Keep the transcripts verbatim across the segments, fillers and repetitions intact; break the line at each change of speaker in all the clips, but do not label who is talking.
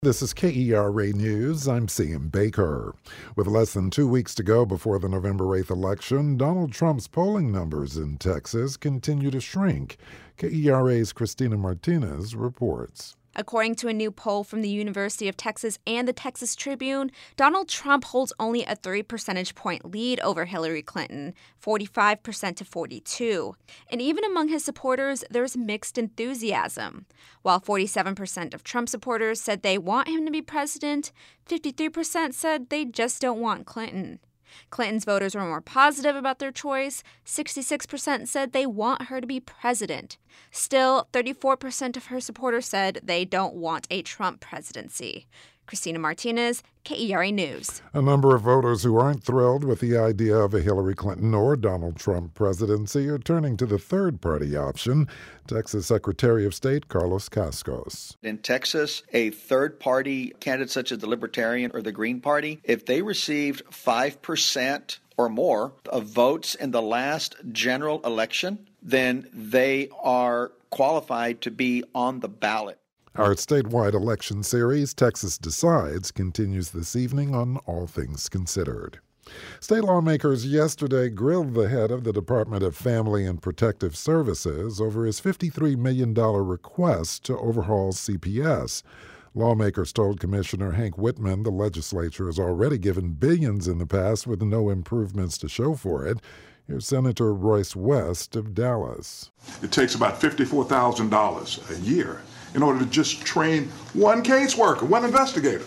This is K E R A News. I'm Sam Baker. With less than two weeks to go before the November eighth election, Donald Trump's polling numbers in Texas continue to shrink. K E R A's Christina Martinez reports.
According to a new poll from the University of Texas and the Texas Tribune, Donald Trump holds only a three percentage point lead over Hillary Clinton, forty-five percent to forty-two. And even among his supporters, there's mixed enthusiasm. While forty-seven percent of Trump supporters said they want him to be president, fifty-three percent said they just don't want Clinton. Clinton's voters were more positive about their choice. sixty-six percent said they want her to be president. Still, thirty-four percent of her supporters said they don't want a Trump presidency. Christina Martinez, K E R A News.
A number of voters who aren't thrilled with the idea of a Hillary Clinton or Donald Trump presidency are turning to the third-party option, Texas Secretary of State Carlos Cascos.
In Texas, a third-party candidate such as the Libertarian or the Green Party, if they received five percent or more of votes in the last general election, then they are qualified to be on the ballot.
Our statewide election series, Texas Decides, continues this evening on All Things Considered. State lawmakers yesterday grilled the head of the Department of Family and Protective Services over his fifty-three million dollars request to overhaul C P S. Lawmakers told Commissioner Hank Whitman the legislature has already given billions in the past with no improvements to show for it. Here's Senator Royce West of Dallas.
It takes about fifty-four thousand dollars a year in order to just train one caseworker, one investigator.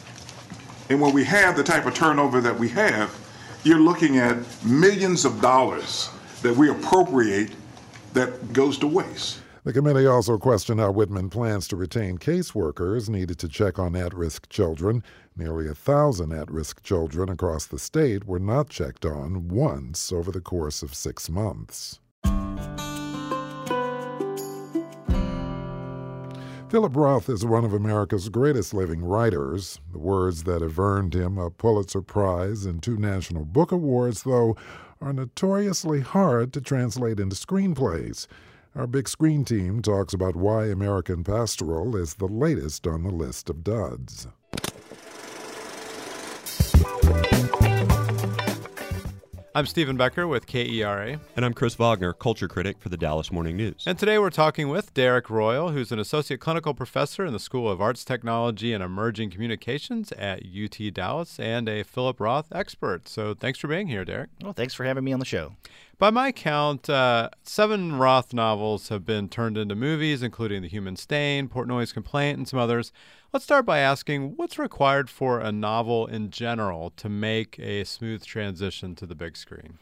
And when we have the type of turnover that we have, you're looking at millions of dollars that we appropriate that goes to waste.
The committee also questioned how Whitman plans to retain caseworkers needed to check on at-risk children. Nearly a thousand at-risk children across the state were not checked on once over the course of six months. Philip Roth is one of America's greatest living writers. The words that have earned him a Pulitzer Prize and two National Book Awards, though, are notoriously hard to translate into screenplays. Our Big Screen team talks about why American Pastoral is the latest on the list of duds.
I'm Stephen Becker with K E R A.
And I'm Chris Wagner, culture critic for the Dallas Morning News.
And today we're talking with Derek Royal, who's an associate clinical professor in the School of Arts, Technology, and Emerging Communications at U T Dallas and a Philip Roth expert. So thanks for being here, Derek.
Well, thanks for having me on the show.
By my count, uh, seven Roth novels have been turned into movies, including The Human Stain, Portnoy's Complaint, and some others. Let's start by asking, what's required for a novel in general to make a smooth transition to the big screen?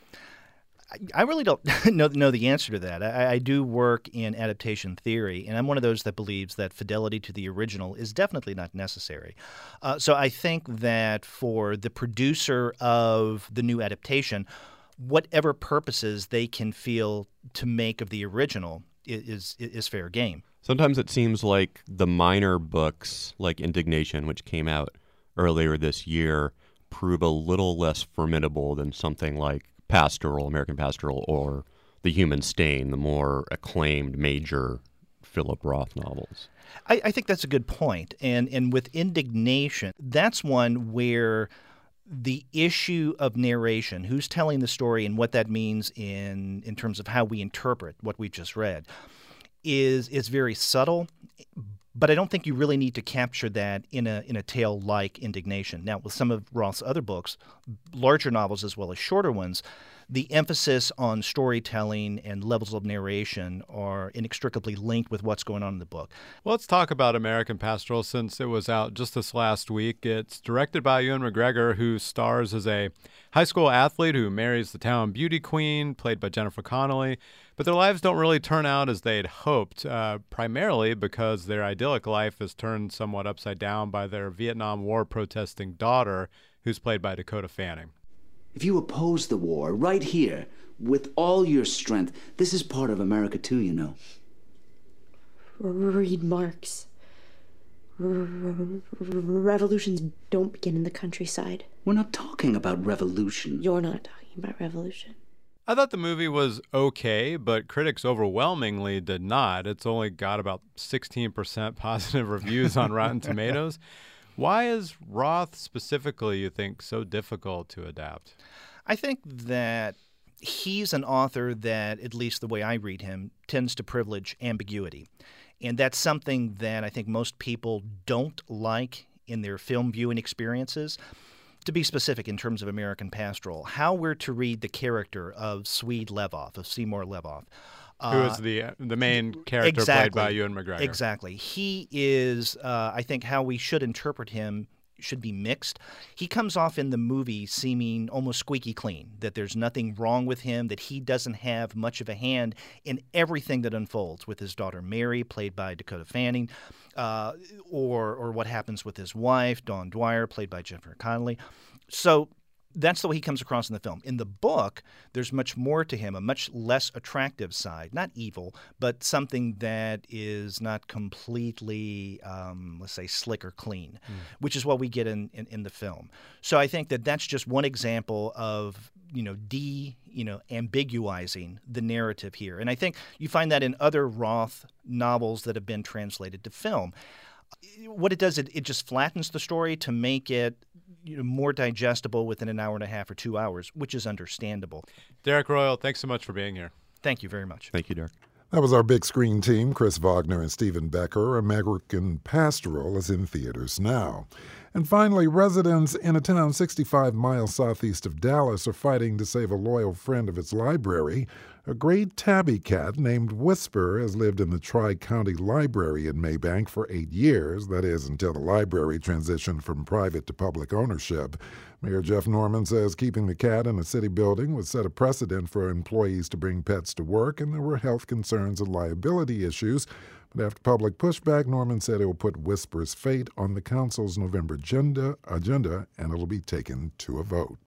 I really don't know, know the answer to that. I, I do work in adaptation theory, and I'm one of those that believes that fidelity to the original is definitely not necessary. Uh, so I think that for the producer of the new adaptation, whatever purposes they can feel to make of the original is, is, is fair game.
Sometimes it seems like the minor books, like Indignation, which came out earlier this year, prove a little less formidable than something like Pastoral, American Pastoral, or The Human Stain, the more acclaimed major Philip Roth novels.
I, I think that's a good point. And, and with Indignation, that's one where the issue of narration, who's telling the story and what that means in, in terms of how we interpret what we've just read, is is very subtle, but I don't think you really need to capture that in a in a tale like Indignation. Now, with some of Roth's other books, larger novels as well as shorter ones, the emphasis on storytelling and levels of narration are inextricably linked with what's going on in the book.
Well, let's talk about American Pastoral since it was out just this last week. It's directed by Ewan McGregor, who stars as a high school athlete who marries the town beauty queen, played by Jennifer Connelly. But their lives don't really turn out as they'd hoped, uh, primarily because their idyllic life is turned somewhat upside down by their Vietnam War protesting daughter, who's played by Dakota Fanning.
If you oppose the war right here with all your strength, this is part of America too, you know.
Read Marx. Revolutions don't begin in the countryside.
We're not talking about revolution.
You're not talking about revolution.
I thought the movie was okay, but critics overwhelmingly did not. It's only got about sixteen percent positive reviews on Rotten Tomatoes. Why is Roth specifically, you think, so difficult to adapt?
I think that he's an author that, at least the way I read him, tends to privilege ambiguity. And that's something that I think most people don't like in their film viewing experiences. To be specific in terms of American Pastoral, how we're to read the character of Swede Levoff, of Seymour Levoff.
Who is the uh, the main character
exactly,
played by Ewan McGregor.
Exactly. He is, uh, I think, how we should interpret him should be mixed. He comes off in the movie seeming almost squeaky clean, that there's nothing wrong with him, that he doesn't have much of a hand in everything that unfolds with his daughter Mary, played by Dakota Fanning, uh, or or what happens with his wife, Dawn Dwyer, played by Jennifer Connelly. So that's the way he comes across in the film. In the book, there's much more to him, a much less attractive side, not evil, but something that is not completely, um, let's say, slick or clean, mm. which is what we get in, in, in the film. So I think that that's just one example of, you know, de, you know, ambiguizing the narrative here. And I think you find that in other Roth novels that have been translated to film. What it does, it, it just flattens the story to make it, you know, more digestible within an hour and a half or two hours, which is understandable.
Derek Royal, thanks so much for being here.
Thank you very much.
Thank you, Derek.
That was our big screen team, Chris Wagner and Stephen Becker. American Pastoral is in theaters now. And finally, residents in a town sixty-five miles southeast of Dallas are fighting to save a loyal friend of its library. A great tabby cat named Whisper has lived in the Tri-County Library in Maybank for eight years, that is, until the library transitioned from private to public ownership. Mayor Jeff Norman says keeping the cat in a city building would set a precedent for employees to bring pets to work, and there were health concerns and liability issues. But after public pushback, Norman said it will put Whisper's fate on the council's November agenda, agenda and it'll be taken to a vote.